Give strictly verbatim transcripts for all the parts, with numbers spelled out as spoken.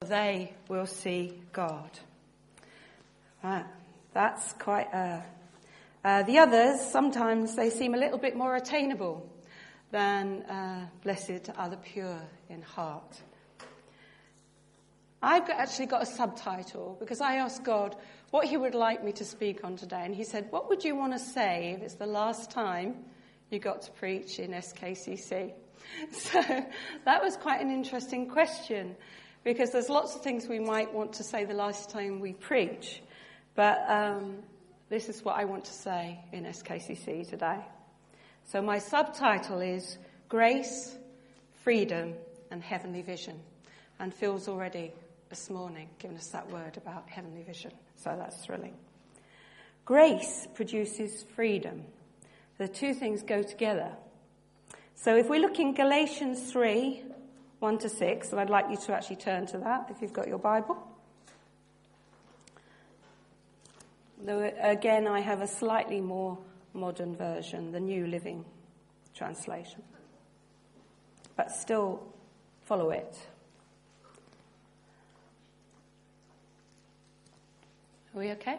they will see God. Right. That's quite a... Uh, the others, sometimes they seem a little bit more attainable than uh, blessed are the pure in heart. I've got, actually got a subtitle because I asked God what he would like me to speak on today. And he said, what would you want to say if it's the last time you got to preach in S K C C? So that was quite an interesting question because there's lots of things we might want to say the last time we preach. But um, this is what I want to say in S K C C today. So my subtitle is Grace, Freedom and Heavenly Vision. And Phil's already this morning given us that word about heavenly vision. So that's thrilling. Grace produces freedom. The two things go together. So if we look in Galatians three, one to six, and I'd like you to actually turn to that if you've got your Bible. Though, again, I have a slightly more modern version, the New Living Translation. But still follow it. Are we okay?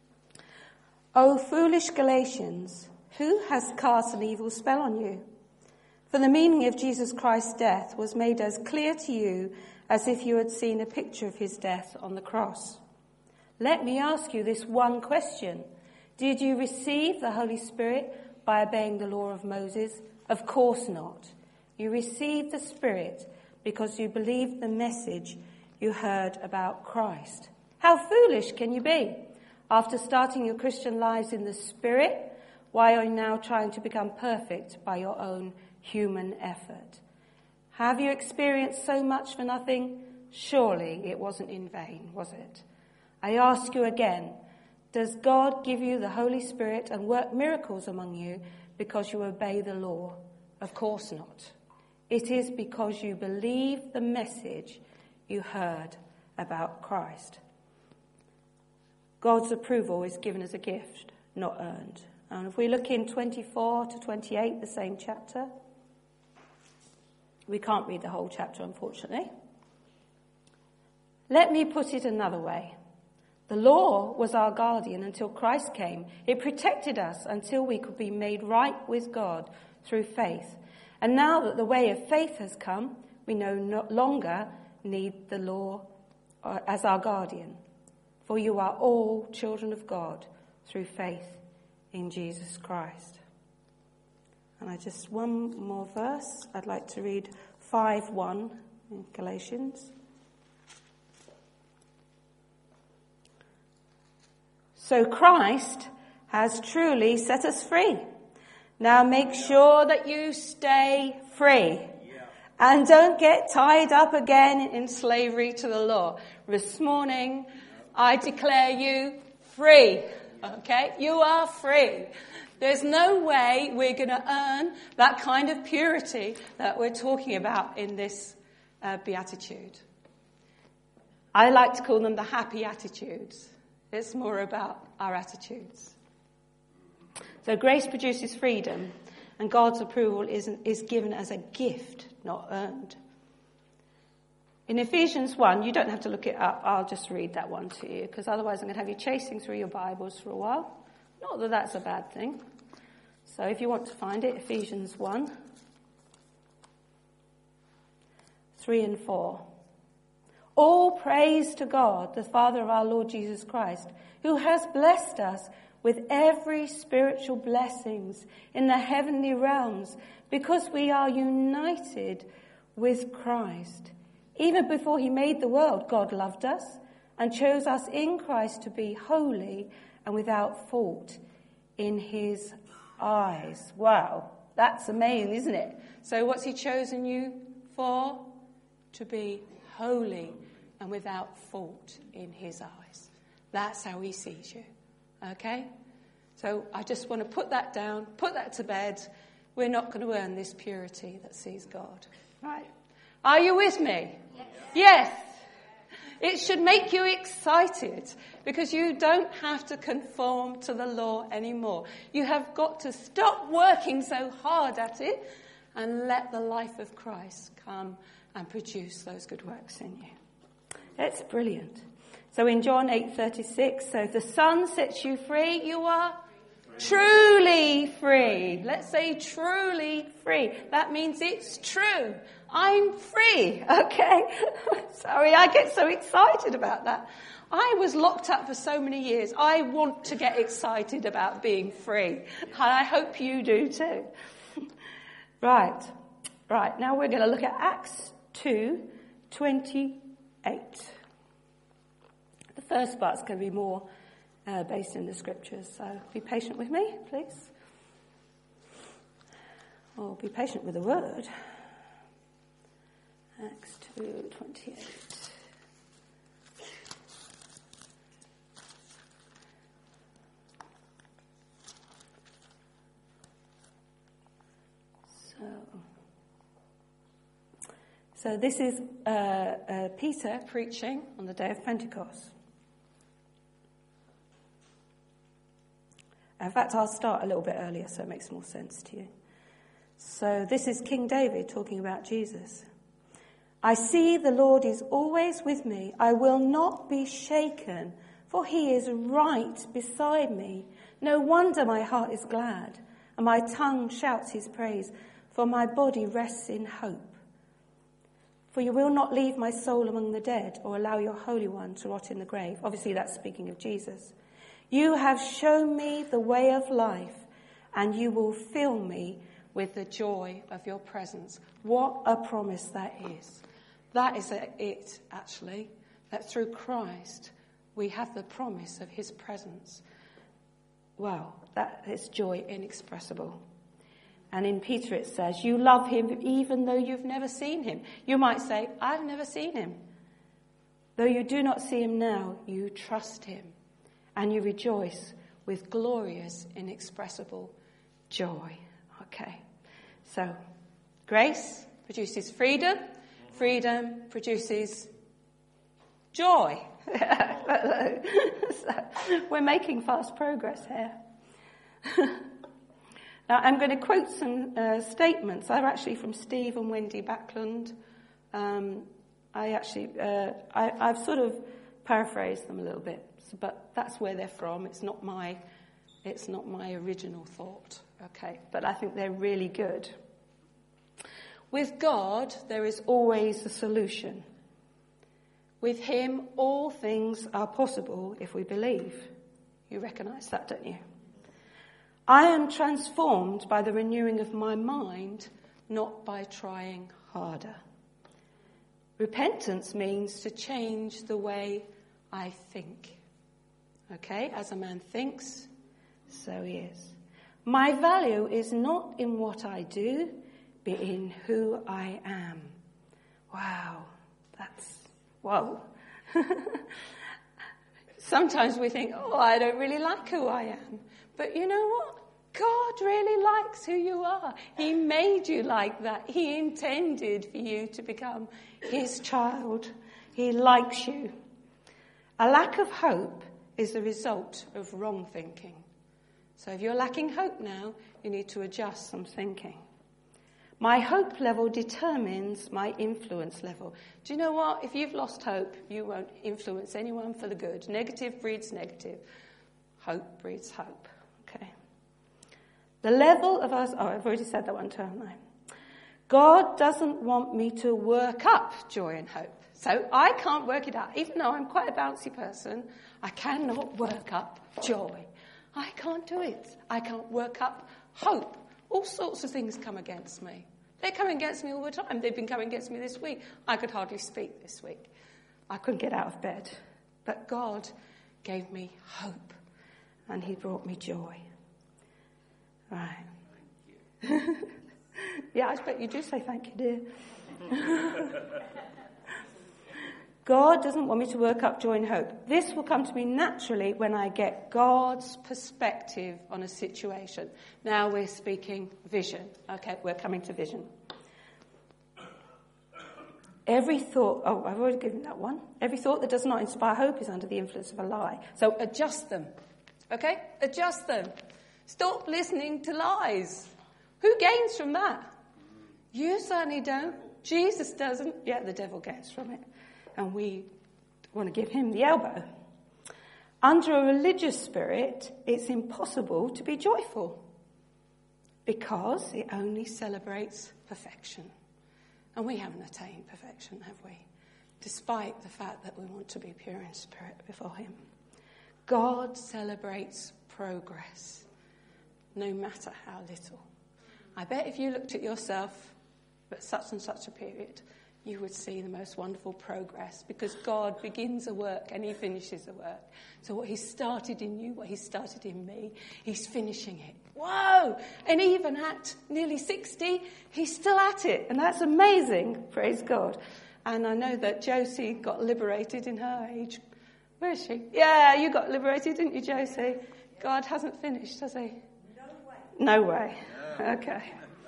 O foolish Galatians, who has cast an evil spell on you? For the meaning of Jesus Christ's death was made as clear to you as if you had seen a picture of his death on the cross. Let me ask you this one question. Did you receive the Holy Spirit by obeying the law of Moses? Of course not. You received the Spirit because you believed the message you heard about Christ. How foolish can you be? After starting your Christian lives in the Spirit, why are you now trying to become perfect by your own human effort? Have you experienced so much for nothing? Surely it wasn't in vain, was it? I ask you again, does God give you the Holy Spirit and work miracles among you because you obey the law? Of course not. It is because you believe the message you heard about Christ. God's approval is given as a gift, not earned. And if we look in twenty-four to twenty-eight, the same chapter, we can't read the whole chapter, unfortunately. Let me put it another way. The law was our guardian until Christ came. It protected us until we could be made right with God through faith. And now that the way of faith has come, we no longer need the law as our guardian. For you are all children of God through faith in Jesus Christ. And I just, one more verse. I'd like to read five one in Galatians. So Christ has truly set us free. Now make sure that you stay free. And don't get tied up again in slavery to the law. This morning, I declare you free. Okay? You are free. There's no way we're going to earn that kind of purity that we're talking about in this uh, beatitude. I like to call them the happy attitudes. It's more about our attitudes. So grace produces freedom, and God's approval is, is given as a gift, not earned. In Ephesians one, you don't have to look it up. I'll just read that one to you, because otherwise I'm going to have you chasing through your Bibles for a while. Not that that's a bad thing. So if you want to find it, Ephesians one, three and four. All praise to God, the Father of our Lord Jesus Christ, who has blessed us with every spiritual blessings in the heavenly realms, because we are united with Christ. Even before he made the world, God loved us and chose us in Christ to be holy and without fault in his eyes. Wow, that's amazing, isn't it? So what's he chosen you for? To be holy and without fault in his eyes. That's how he sees you. Okay? So I just want to put that down, put that to bed. We're not going to earn this purity that sees God. Right? Are you with me? Yes. Yes. It should make you excited, because you don't have to conform to the law anymore. You have got to stop working so hard at it and let the life of Christ come and produce those good works in you. It's brilliant. So in John eight thirty-six, so if the Son sets you free, you are truly free. Let's say truly free. That means it's true. I'm free, okay? Sorry, I get so excited about that. I was locked up for so many years. I want to get excited about being free. And I hope you do too. Right. Right. Now we're going to look at Acts two twenty-eight. The first part's going to be more uh, based in the scriptures. So be patient with me, please. Or be patient with the word. Acts two twenty-eight. So, so this is uh, uh, Peter preaching on the day of Pentecost. In fact, I'll start a little bit earlier so it makes more sense to you. So this is King David talking about Jesus. I see the Lord is always with me. I will not be shaken, for he is right beside me. No wonder my heart is glad, and my tongue shouts his praise, for my body rests in hope. For you will not leave my soul among the dead, or allow your Holy One to rot in the grave. Obviously, that's speaking of Jesus. You have shown me the way of life, and you will fill me with the joy of your presence. What a promise that is. That is it, actually, that through Christ we have the promise of his presence. Wow, that is joy inexpressible. And in Peter it says, you love him even though you've never seen him. You might say, I've never seen him. Though you do not see him now, you trust him. And you rejoice with glorious, inexpressible joy. Okay. So, grace produces freedom. Freedom produces joy. So, we're making fast progress here. Now, I'm going to quote some uh, statements. They're actually from Steve and Wendy Backlund. Um, I actually, uh, I, I've sort of paraphrased them a little bit. But that's where they're from. It's not my, it's not my original thought, okay? But I think they're really good. With God, there is always a solution. With him, all things are possible if we believe. You recognise that, don't you? I am transformed by the renewing of my mind, not by trying harder. Repentance means to change the way I think. Okay, as a man thinks, so he is. My value is not in what I do, but in who I am. Wow, that's, whoa. Sometimes we think, oh, I don't really like who I am. But you know what? God really likes who you are. He made you like that. He intended for you to become his child. He likes you. A lack of hope is the result of wrong thinking. So if you're lacking hope now, you need to adjust some thinking. My hope level determines my influence level. Do you know what? If you've lost hope, you won't influence anyone for the good. Negative breeds negative. Hope breeds hope. Okay. The level of us... Oh, I've already said that one term now. God doesn't want me to work up joy and hope. So I can't work it out. Even though I'm quite a bouncy person, I cannot work up joy. I can't do it. I can't work up hope. All sorts of things come against me. They're coming against me all the time. They've been coming against me this week. I could hardly speak this week. I couldn't get out of bed. But God gave me hope. And he brought me joy. Right. Yeah, I expect you do say thank you, dear. God doesn't want me to work up joy and hope. This will come to me naturally when I get God's perspective on a situation. Now we're speaking vision. Okay, we're coming to vision. Every thought, oh, I've already given that one. Every thought that does not inspire hope is under the influence of a lie. So adjust them. Okay? Adjust them. Stop listening to lies. Who gains from that? You certainly don't. Jesus doesn't. Yeah, the devil gains from it. And we want to give him the elbow. Under a religious spirit, it's impossible to be joyful because it only celebrates perfection. And we haven't attained perfection, have we? Despite the fact that we want to be pure in spirit before him. God celebrates progress, no matter how little. I bet if you looked at yourself at such and such a period, you would see the most wonderful progress, because God begins a work and he finishes a work. So what he started in you, what he started in me, he's finishing it. Whoa! And even at nearly sixty, he's still at it. And that's amazing, praise God. And I know that Josie got liberated in her age. Where is she? Yeah, you got liberated, didn't you, Josie? God hasn't finished, has he? No way. No way. Okay.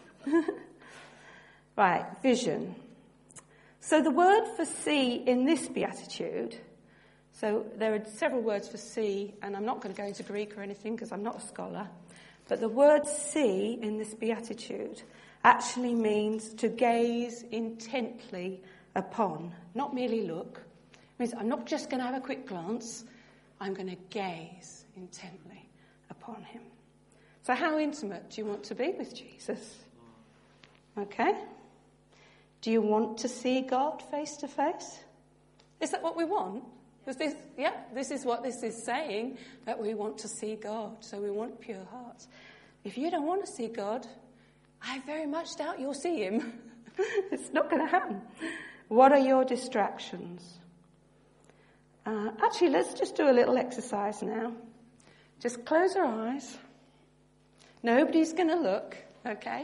Right, vision. So the word for see in this beatitude, so there are several words for see, and I'm not going to go into Greek or anything because I'm not a scholar, but the word see in this beatitude actually means to gaze intently upon, not merely look. It means I'm not just going to have a quick glance, I'm going to gaze intently upon him. So how intimate do you want to be with Jesus? Okay. Do you want to see God face to face? Is that what we want? Because this, yeah, this is what this is saying, that we want to see God. So we want pure hearts. If you don't want to see God, I very much doubt you'll see him. It's not going to happen. What are your distractions? Uh, actually, let's just do a little exercise now. Just close your eyes. Nobody's going to look, okay?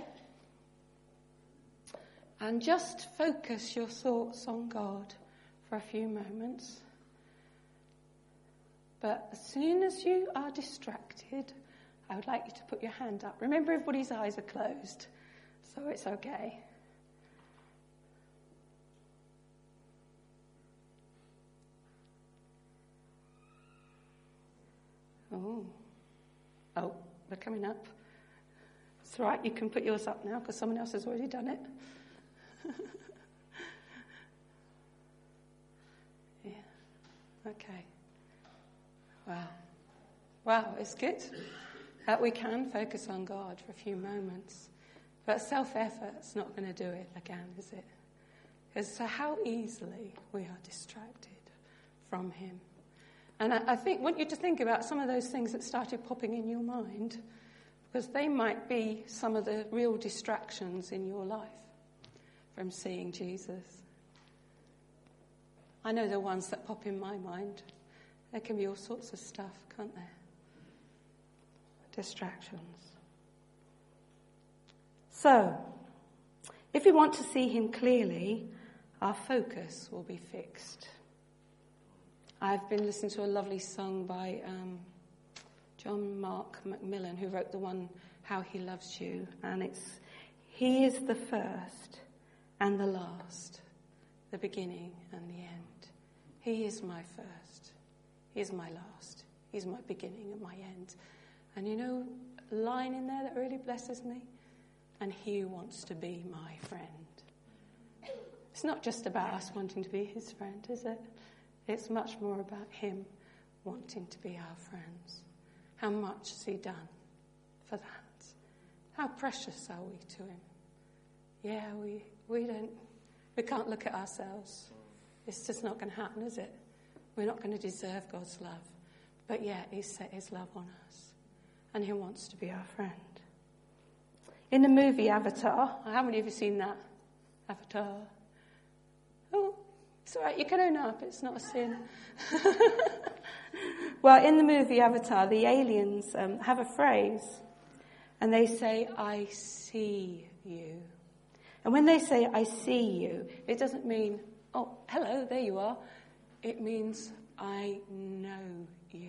And just focus your thoughts on God for a few moments. But as soon as you are distracted, I would like you to put your hand up. Remember, everybody's eyes are closed, so it's okay. Oh, oh, they're coming up. It's all right, you can put yours up now because someone else has already done it. Yeah, okay. Wow. Wow, it's good that we can focus on God for a few moments. But self-effort's not going to do it again, is it? Because so how easily we are distracted from him. And I, I think, want you to think about some of those things that started popping in your mind, because they might be some of the real distractions in your life from seeing Jesus. I know the ones that pop in my mind. There can be all sorts of stuff, can't there? Distractions. So, if we want to see him clearly, our focus will be fixed. I've been listening to a lovely song by um, John Mark Macmillan, who wrote the one, How He Loves You. And it's, he is the first and the last, the beginning and the end. He is my first. He is my last. He's my beginning and my end. And you know, a line in there that really blesses me? And he wants to be my friend. It's not just about us wanting to be his friend, is it? It's much more about him wanting to be our friends. How much has he done for that? How precious are we to him? Yeah, we, we don't, we can't look at ourselves. It's just not going to happen, is it? We're not going to deserve God's love. But yet he's set his love on us. And he wants to be our friend. In the movie Avatar, how many of you seen that? Avatar. Oh, it's all right, you can own up, it's not a sin. Well, in the movie Avatar, the aliens um, have a phrase, and they say, I see you. And when they say, I see you, it doesn't mean, oh, hello, there you are. It means, I know you.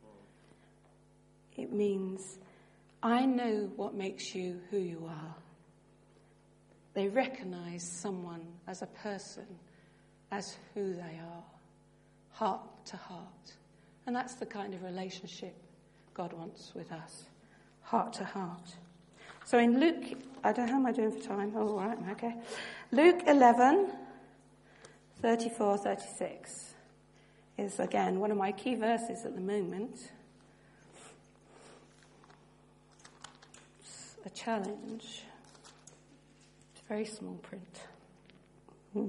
It means, I know what makes you who you are. They recognize someone as a person, as who they are, heart to heart. And that's the kind of relationship God wants with us, heart to heart. So in Luke, I don't know, how am I doing for time? Oh, all right, okay. Luke eleven, thirty-four, thirty-six. is, again, one of my key verses at the moment. It's a challenge. It's very small print. Hmm.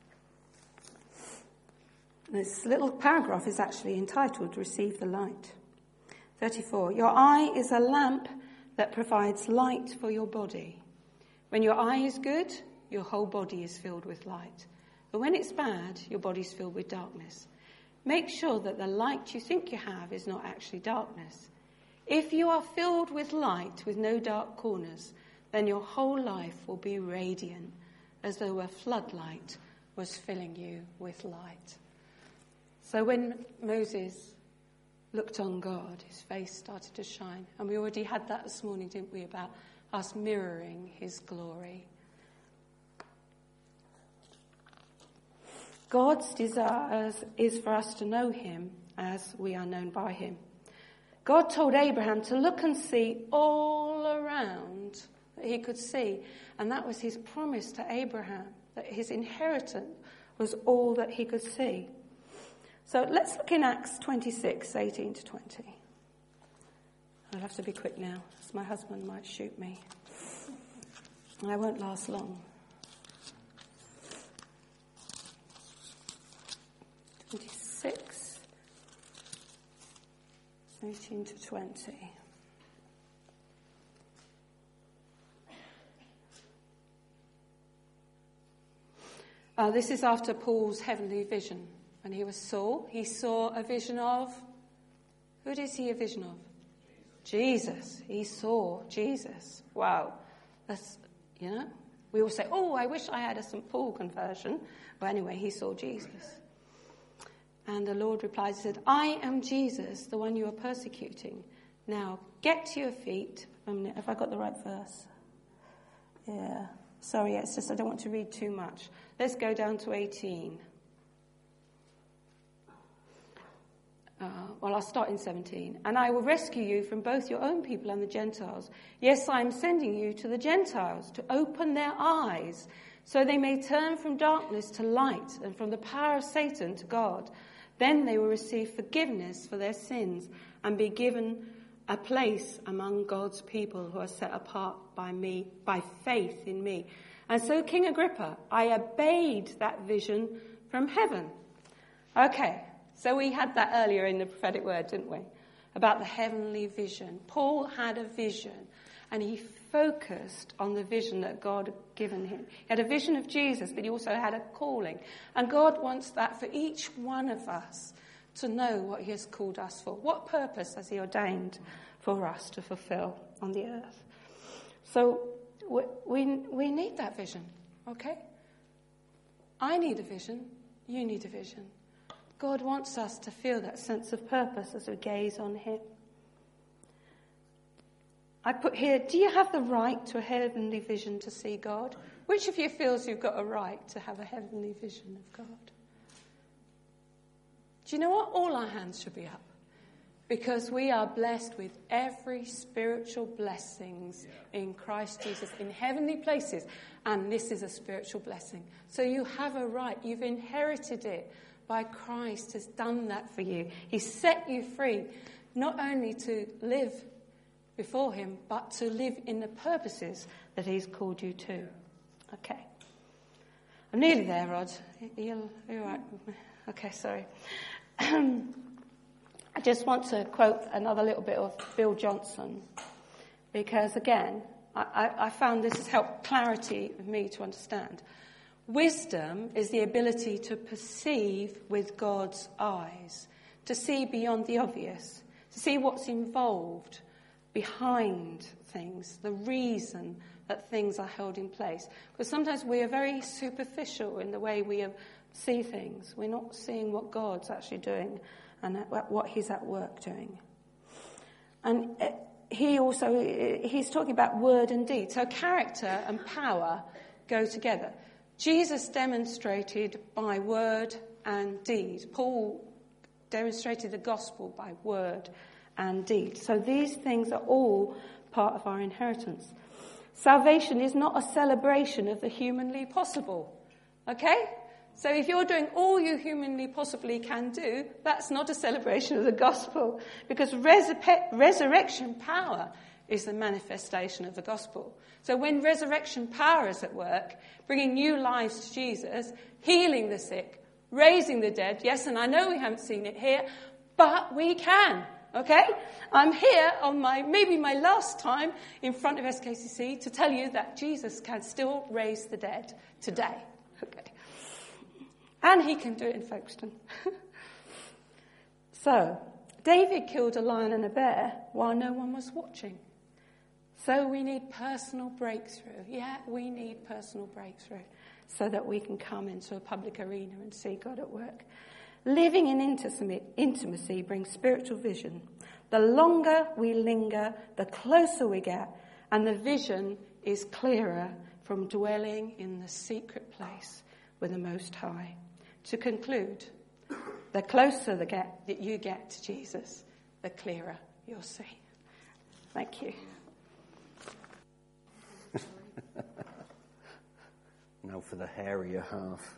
This little paragraph is actually entitled, Receive the Light. thirty-four. Your eye is a lamp that provides light for your body. When your eye is good, your whole body is filled with light. But when it's bad, your body's filled with darkness. Make sure that the light you think you have is not actually darkness. If you are filled with light with no dark corners, then your whole life will be radiant, as though a floodlight was filling you with light. So when Moses looked on God, his face started to shine. And we already had that this morning, didn't we, about us mirroring his glory. God's desire is for us to know him as we are known by him. God told Abraham to look and see all around that he could see. And that was his promise to Abraham, that his inheritance was all that he could see. So let's look in Acts twenty-six, eighteen to twenty. I'll have to be quick now, as my husband might shoot me. I won't last long. twenty-six, eighteen to twenty. Uh, this is after Paul's heavenly vision. When he was Saul, he saw a vision of, who did he see a vision of? Jesus. He saw Jesus. Wow. That's, you know, we all say, oh, I wish I had a Saint Paul conversion. But anyway, he saw Jesus. And the Lord replied, he said, I am Jesus, the one you are persecuting. Now, get to your feet. A minute, have I got the right verse? Yeah. Sorry, it's just I don't want to read too much. Let's go down to eighteen. Uh, well, I'll start in seventeen. And I will rescue you from both your own people and the Gentiles. Yes, I am sending you to the Gentiles to open their eyes so they may turn from darkness to light and from the power of Satan to God. Then they will receive forgiveness for their sins and be given a place among God's people who are set apart by me, by faith in me. And so, King Agrippa, I obeyed that vision from heaven. Okay. So we had that earlier in the prophetic word, didn't we? About the heavenly vision. Paul had a vision, and he focused on the vision that God had given him. He had a vision of Jesus, but he also had a calling. And God wants that for each one of us, to know what he has called us for. What purpose has he ordained for us to fulfill on the earth? So we, we, we need that vision, okay? I need a vision. You need a vision. God wants us to feel that sense of purpose as we gaze on him. I put here, do you have the right to a heavenly vision to see God? Which of you feels you've got a right to have a heavenly vision of God? Do you know what? All our hands should be up. Because we are blessed with every spiritual blessings in Christ Jesus, in heavenly places. And this is a spiritual blessing. So you have a right. You've inherited it. By Christ has done that for you. He set you free, not only to live before him, but to live in the purposes that he's called you to. Okay. I'm nearly there, Rod. You're, you're right. Okay, sorry. I just want to quote another little bit of Bill Johnson, because again, I, I, I found this has helped clarity of me to understand. Wisdom is the ability to perceive with God's eyes, to see beyond the obvious, to see what's involved behind things, the reason that things are held in place. Because sometimes we are very superficial in the way we see things. We're not seeing what God's actually doing and what he's at work doing. And he also, he's talking about word and deed. So character and power go together. Jesus demonstrated by word and deed. Paul demonstrated the gospel by word and deed. So these things are all part of our inheritance. Salvation is not a celebration of the humanly possible. Okay? So if you're doing all you humanly possibly can do, that's not a celebration of the gospel, because resur- resurrection power is the manifestation of the gospel. So when resurrection power is at work, bringing new lives to Jesus, healing the sick, raising the dead, yes, and I know we haven't seen it here, but we can, okay? I'm here on my, maybe my last time in front of S K C C to tell you that Jesus can still raise the dead today, okay? And he can do it in Folkestone. So, David killed a lion and a bear while no one was watching. So we need personal breakthrough. Yeah, we need personal breakthrough so that we can come into a public arena and see God at work. Living in intimacy brings spiritual vision. The longer we linger, the closer we get, and the vision is clearer from dwelling in the secret place with the Most High. To conclude, the closer the get, that you get to Jesus, the clearer you'll see. Thank you. Now for the hairier half.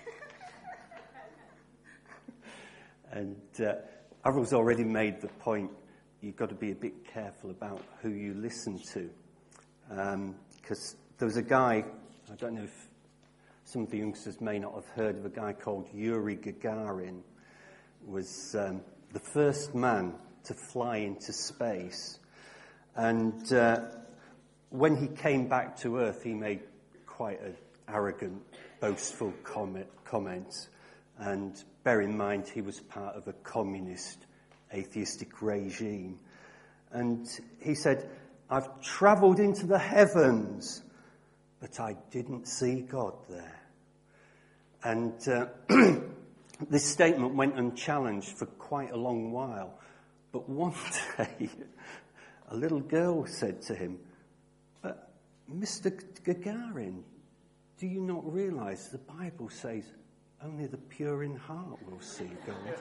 And uh, Avril's already made the point, you've got to be a bit careful about who you listen to. Because um, there was a guy, I don't know if some of the youngsters may not have heard of a guy called Yuri Gagarin, was um, the first man to fly into space. And uh, when he came back to Earth, he made quite an arrogant, boastful comment, comment. And bear in mind, he was part of a communist, atheistic regime. And he said, I've travelled into the heavens, but I didn't see God there. And uh, this statement went unchallenged for quite a long while. But one day, a little girl said to him, but Mister Gagarin, do you not realise the Bible says only the pure in heart will see God?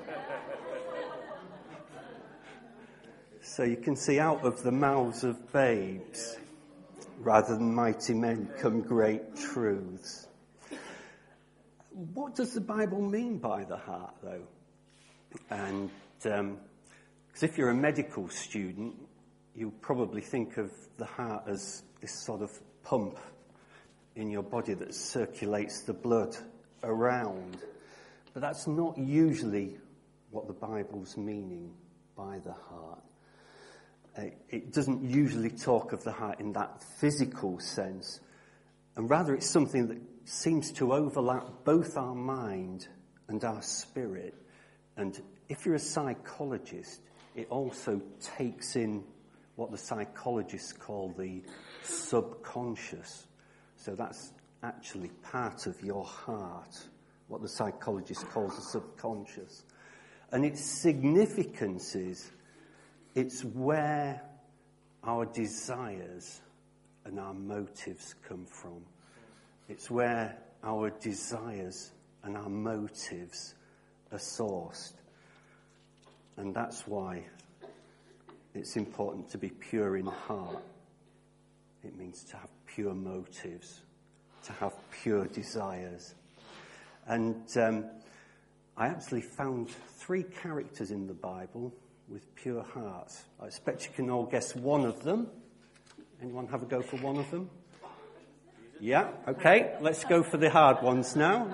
So you can see out of the mouths of babes, rather than mighty men, come great truths. What does the Bible mean by the heart, though? And because um, if you're a medical student, you'll probably think of the heart as this sort of pump in your body that circulates the blood around. But that's not usually what the Bible's meaning by the heart. It doesn't usually talk of the heart in that physical sense, and rather it's something that seems to overlap both our mind and our spirit. And if you're a psychologist, it also takes in what the psychologists call the subconscious. So that's actually part of your heart, what the psychologist calls the subconscious. And its significance is it's where our desires and our motives come from. It's where our desires and our motives are sourced. And that's why it's important to be pure in heart. It means to have pure motives, to have pure desires. And um, I actually found three characters in the Bible with pure hearts. I expect you can all guess one of them. Anyone have a go for one of them? Yeah, okay, let's go for the hard ones now.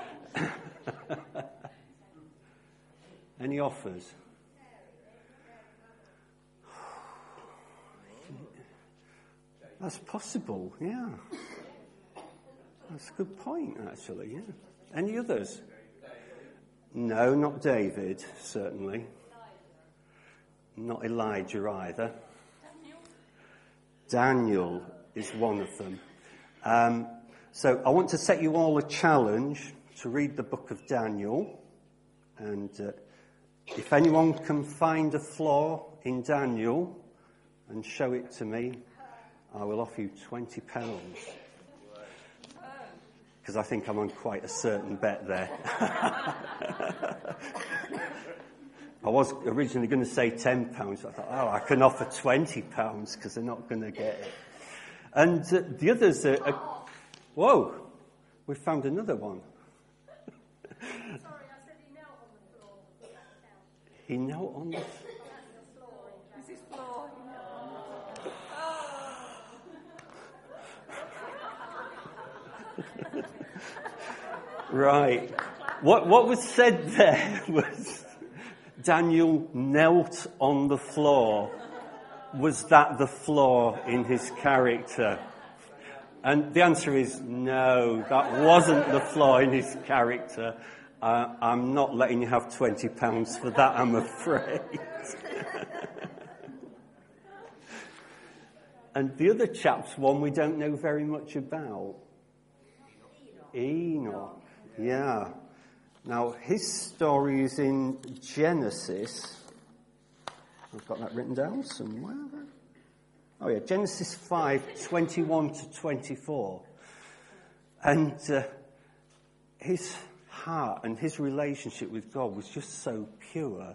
Any offers? That's possible, yeah. That's a good point, actually, yeah. Any others? No, not David, certainly. Not Elijah either. Daniel is one of them. Um, so I want to set you all a challenge to read the book of Daniel. And uh, if anyone can find a flaw in Daniel and show it to me, I will offer you twenty pounds. Because I think I'm on quite a certain bet there. I was originally going to say ten pounds. I thought, oh, I can offer twenty pounds because they're not going to get it. And uh, the others are, are... Whoa, we found another one. He knelt on the floor. Right. What what was said there was Daniel knelt on the floor. Was that the flaw in his character? And the answer is no, that wasn't the flaw in his character. Uh, I'm not letting you have twenty pounds for that, I'm afraid. And the other chap's one we don't know very much about. Enoch. Yeah. Now, his story is in Genesis. I've got that written down somewhere. Oh, yeah, Genesis five, twenty-one to twenty-four. And uh, his heart and his relationship with God was just so pure.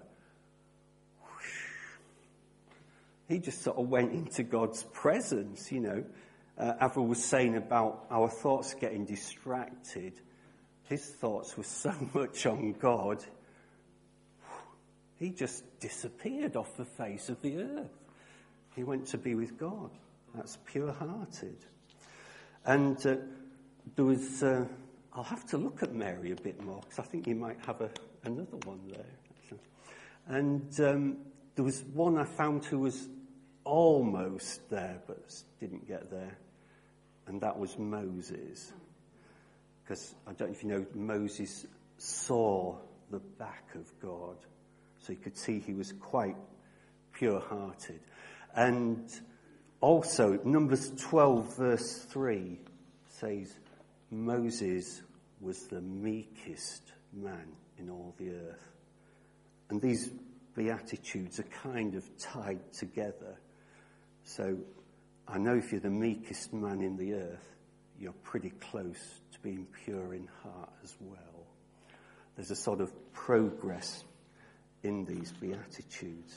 He just sort of went into God's presence, you know. Uh, Avril was saying about our thoughts getting distracted. His thoughts were so much on God. He just disappeared off the face of the earth. He went to be with God. That's pure-hearted. And uh, there was... Uh, I'll have to look at Mary a bit more, because I think you might have a, another one there. And um, there was one I found who was almost there, but didn't get there. And that was Moses. Because I don't know if you know, Moses saw the back of God. So you could see he was quite pure-hearted. And also, Numbers twelve, verse three says, Moses was the meekest man in all the earth. And these Beatitudes are kind of tied together. So I know if you're the meekest man in the earth, you're pretty close to being pure in heart as well. There's a sort of progress in these Beatitudes.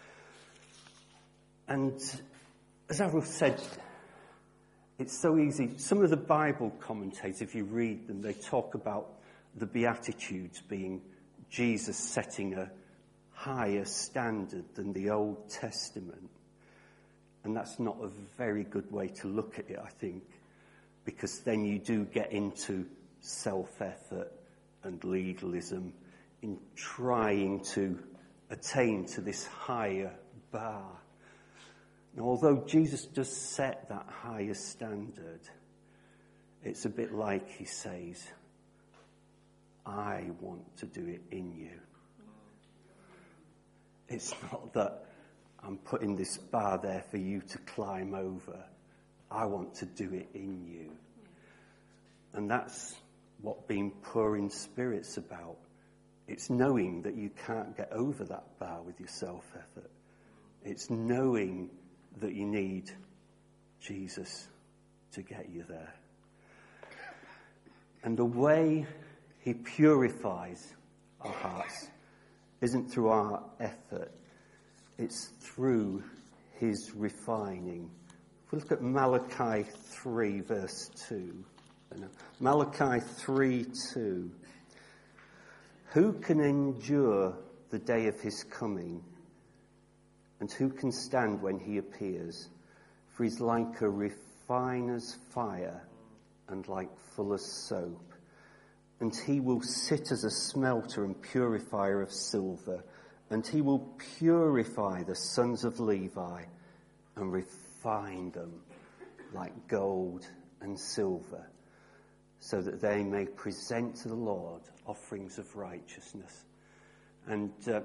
And as Avril said, it's so easy. Some of the Bible commentators, if you read them, they talk about the Beatitudes being Jesus setting a higher standard than the Old Testament. And that's not a very good way to look at it, I think, because then you do get into self-effort and legalism in trying to attain to this higher bar. Now, although Jesus does set that higher standard, it's a bit like he says, I want to do it in you. It's not that I'm putting this bar there for you to climb over. I want to do it in you. And that's what being poor in spirit's about. It's knowing that you can't get over that bar with your self-effort. It's knowing that you need Jesus to get you there. And the way he purifies our hearts isn't through our effort, it's through his refining. If we look at Malachi three, verse two. Malachi three, two. Who can endure the day of his coming? And who can stand when he appears? For he's like a refiner's fire and like fuller's soap. And he will sit as a smelter and purifier of silver. And he will purify the sons of Levi and refine them like gold and silver, so that they may present to the Lord offerings of righteousness. And uh,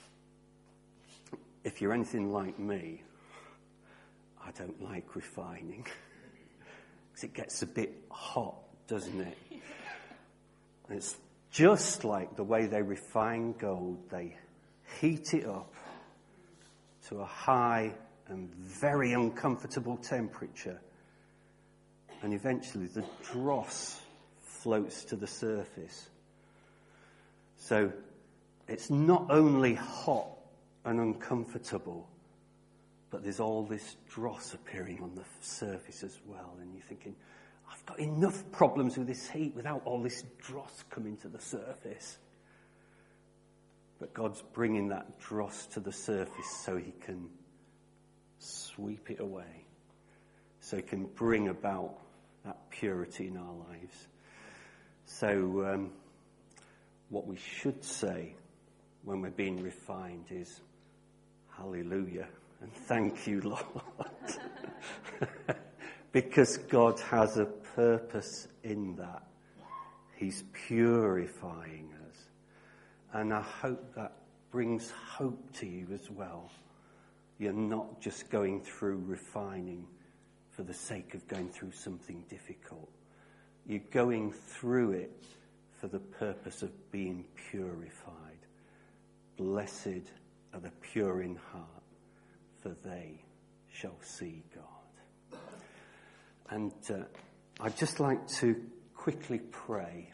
if you're anything like me, I don't like refining. Because it gets a bit hot, doesn't it? And it's just like the way they refine gold. They heat it up to a high and very uncomfortable temperature. And eventually the dross floats to the surface. So it's not only hot and uncomfortable, but there's all this dross appearing on the surface as well. And you're thinking, I've got enough problems with this heat without all this dross coming to the surface. But God's bringing that dross to the surface so he can sweep it away, so he can bring about that purity in our lives. So um, what we should say when we're being refined is, hallelujah, and thank you, Lord. Because God has a purpose in that. He's purifying us. And I hope that brings hope to you as well. You're not just going through refining for the sake of going through something difficult. You're going through it for the purpose of being purified. Blessed are the pure in heart, for they shall see God. And uh, I'd just like to quickly pray.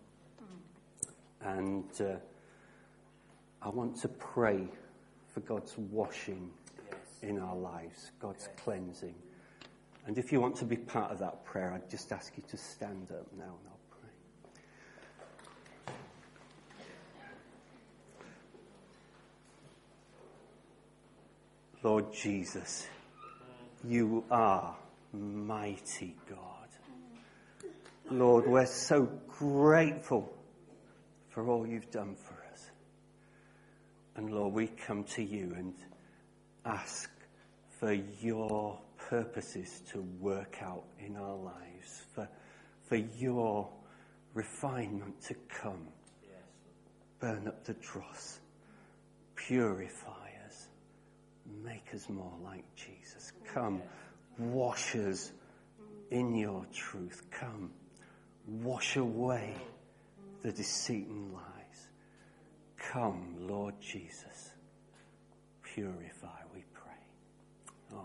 And uh, I want to pray for God's washing yes. in our lives, God's yes. cleansing. And if you want to be part of that prayer, I'd just ask you to stand up now and I'll pray. Lord Jesus, you are mighty God. Lord, we're so grateful for all you've done for us. And Lord, we come to you and ask for your purposes to work out in our lives, for, for your refinement to come. Yes. Burn up the dross, purify us, make us more like Jesus. Come, wash us in your truth. Come, wash away the deceit and lies. Come, Lord Jesus, purify, we pray.